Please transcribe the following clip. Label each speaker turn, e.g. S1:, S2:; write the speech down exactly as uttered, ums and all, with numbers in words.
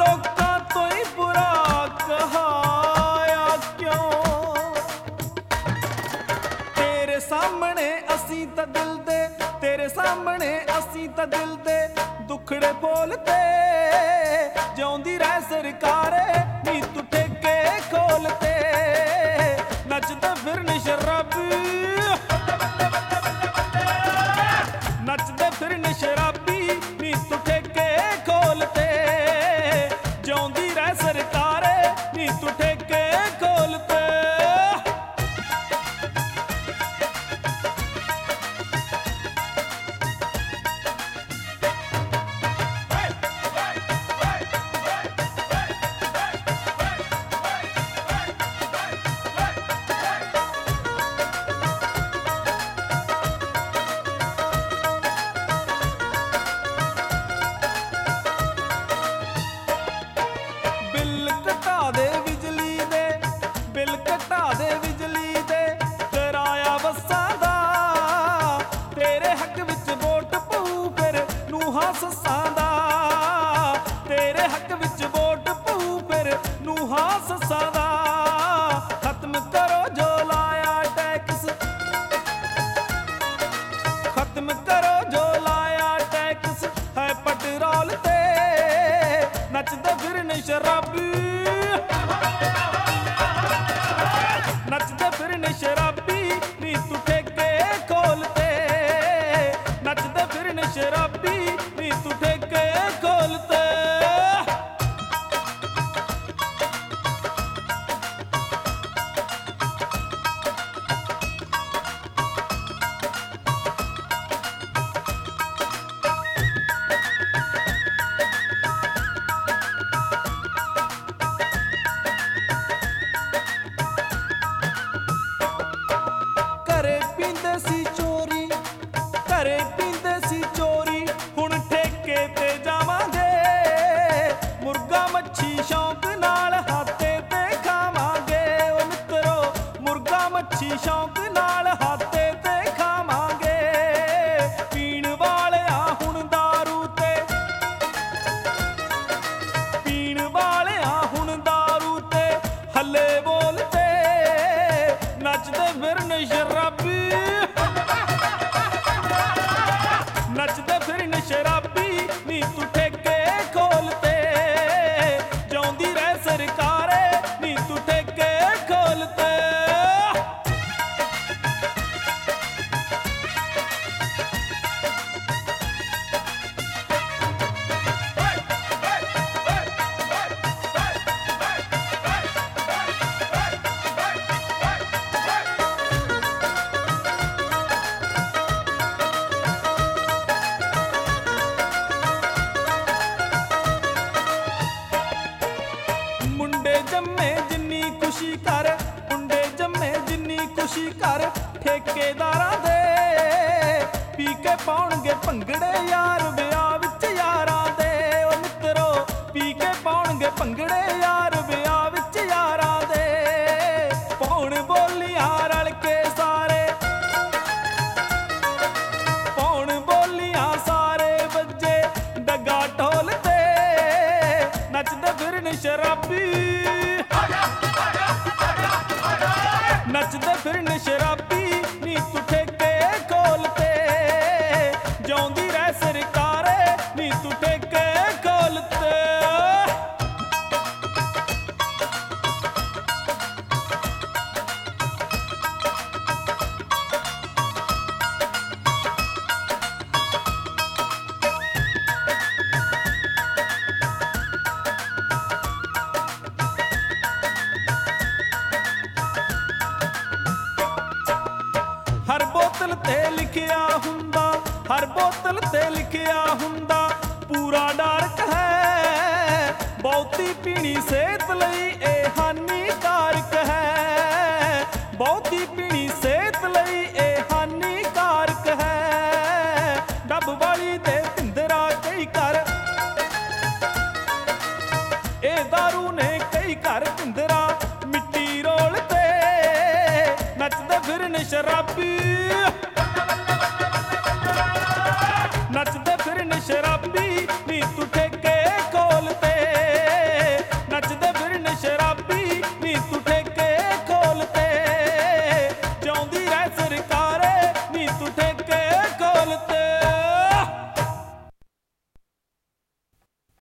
S1: ਲੋਕਾਂ ਤੋਂ ਹੀ ਬੁਰਾ ਕਹਾਇਆ ਕਿਉਂ। ਤੇਰੇ ਸਾਹਮਣੇ ਅਸੀਂ ਤਾਂ ਦਿਲ ਦੇ, ਤੇਰੇ ਸਾਹਮਣੇ ਅਸੀਂ ਤਾਂ ਦਿਲ ਦੇ ਦੁਖੜੇ ਫੋਲਦੇ। ਜਿਉਂਦੀ ਰਹਿ ਸਰਕਾਰੇ ਨੀ ਤੂੰ ਠੇਕੇ ਖੋਲਤੇ, ਨੱਚਦੇ ਫਿਰਨ ਸ਼ਰਾਬੀ, ਨੱਚਦੇ ਫਿਰਨ ਸ਼ਰਾਬੀ ਨੀ ਤੂੰ ਠੇਕੇ ਖੋਲਤੇ। ਜਿਉਂਦੀ ਰਹਿ ਸਰਕਾਰੇ ਨੀ ਤੂੰ ਠੇਕੇ ਖੋਲਤੇ। ਬਿੱਲ ਘਟਾ ਦੇ ਬਿਜਲੀ ਦੇ, ਬਿੱਲ ਘਟਾ ਦੇ ਬਿਜਲੀ ਦੇ, ਕਿਰਾਇਆ ਬੱਸਾਂ ਦਾ। ਤੇਰੇ ਹੱਕ ਵਿੱਚ ਵੋਟ ਪਊ ਫਿਰ ਨੂੰਹਾਂ ਸੱਸਾਂ ਦਾ। ਤੇਰੇ ਹੱਕ ਵਿੱਚ ਵੋਟ ਪਊ ਫਿਰ ਨੂੰਹਾਂ ਸੱਸਾਂ ਦਾ। ਖਤਮ ਕਰੋ ਜੋ ਲਾਇਆ ਟੈਕਸ, ਖਤਮ ਕਰੋ ਜੋ ਲਾਇਆ ਟੈਕਸ ਹੈ ਪੈਟਰੋਲ ਤੇ। ਨੱਚਦੇ ਫਿਰਨ ਸ਼ਰਾਬੀ, ਨੱਚਦੇ ਫਿਰਨ ਸ਼ਰਾਬੀ ਨੀ ਤੂੰ ਠੇਕੇ ਖੋਲਤੇ। ਨੱਚਦੇ ਫਿਰਨ ਸ਼ਰਾਬੀ ਨੀ ਤੂੰ ਠੇਕੇ ਖੋਲਤੇ। ਘਰੇ ਪੀਂਦੇ ਸੀ ਚੋਰੀ, ਘਰੇ ਪੀਂਦੇ ਸੀ ਚੋਰੀ, ਹੁਣ ਠੇਕੇ ਤੇ ਜਾਵਾਂਗੇ। ਮੁਰਗਾ ਮੱਛੀ ਸ਼ੌਂਕ ਨਾਲ ਹਾਤੇ ਤੇ ਖਾਵਾਂਗੇ। ਓ ਮਿੱਤਰੋ ਮੁਰਗਾ ਮੱਛੀ ਸ਼ੌਂਕ ਨਾਲ ਹਾਤੇ ਤੇ ਖਾਵਾਂਗੇ। ਪੀਣ ਵਾਲਿਆਂ ਹੁਣ ਦਾਰੂ ਤੇ, ਪੀਣ ਵਾਲਿਆਂ ਹੁਣ ਦਾਰੂ ਤੇ ਹੱਲੇ ਬੋਲਦੇ। ਨੱਚਦੇ ਫਿਰਨ ਸ਼ਰਾਬੀ, ਨੱਚਦੇ ਫਿਰਨ ਸ਼ਰਾਬੀ ਨੀ ਤੂੰ ਠੇਕੇ ਖੋਲਤੇ। ਜਿਉਂਦੀ ਰਹਿ ਸਰਕਾਰੇ ਨੀ ਤੂੰ ਠੇਕੇ ਖੋਲਤੇ। ਮੁੰਡੇ ਜੰਮੇ ਜਿੰਨੀ ਖੁਸ਼ੀ ਕਰ, ਮੁੰਡੇ ਜੰਮੇ ਜਿੰਨੀ ਖੁਸ਼ੀ ਕਰ ਠੇਕੇਦਾਰਾਂ ਦੇ। ਪੀ ਕੇ ਪਾਉਣਗੇ ਭੰਗੜੇ ਯਾਰ ਵਿਆਹ ਵਿੱਚ ਯਾਰਾਂ ਦੇ। ਓ ਮਿੱਤਰੋ ਪੀ ਕੇ ਪਾਉਣਗੇ ਭੰਗੜੇ ਯਾਰ ਵਿਆਹ ਵਿੱਚ ਯਾਰਾਂ ਦੇ। ਪਾਉਣ ਬੋਲੀਆਂ ਰਲ ਕੇ ਸਾਰੇ, ਪਾਉਣ ਬੋਲੀਆਂ ਸਾਰੇ ਵੱਜੇ ਡੱਗਾ ਢੋਲ ਤੇ। ਨੱਚਦੇ ਫਿਰਨ ਸ਼ਰਾਬੀ, ਨੱਚਦੇ ਫਿਰਨ ਸ਼ਰਾਬੀ ਨੀ ਤੂੰ ਠੇਕੇ ਖੋਲਤੇ। ਜਿਉਂਦੀ ਰਹਿ ਸਰਕਾਰੇ ਨੀ ਤੂੰ ਠੇਕੇ ਖੋਲਤੇ। ਹਰ ਬੋਤਲ ਤੇ ਲਿਖਿਆ ਹੁੰਦਾ, ਹਰ ਬੋਤਲ ਤੇ ਲਿਖਿਆ ਹੁੰਦਾ ਪੂਰਾ ਡਾਰਕ ਹੈ। ਬਹੁਤੀ ਪੀਣੀ ਸਿਹਤ ਲਈ ਇਹ ਹਾਨੀਕਾਰਕ ਹੈ। ਬਹੁਤੀ ਪੀਣੀ ਸਿਹਤ ਲਈ ਇਹ ਹਾਨੀਕਾਰਕ ਹੈ। ਡੱਬ ਵਾਲੀ ਦੇ ਭਿੰਦਰਾ ਕਈ ਕਰ, ਇਹ ਦਾਰੂ ਨੇ ਕਈ ਘਰ ਭਿੰਦਰਾ ਮਿੱਟੀ ਰੋਲ ਤੇ। ਨੱਚਦੇ ਫਿਰਨ ਸ਼ਰਾਬੀ, ਨੱਚਦੇ ਫਿਰਨ ਸ਼ਰਾਬੀ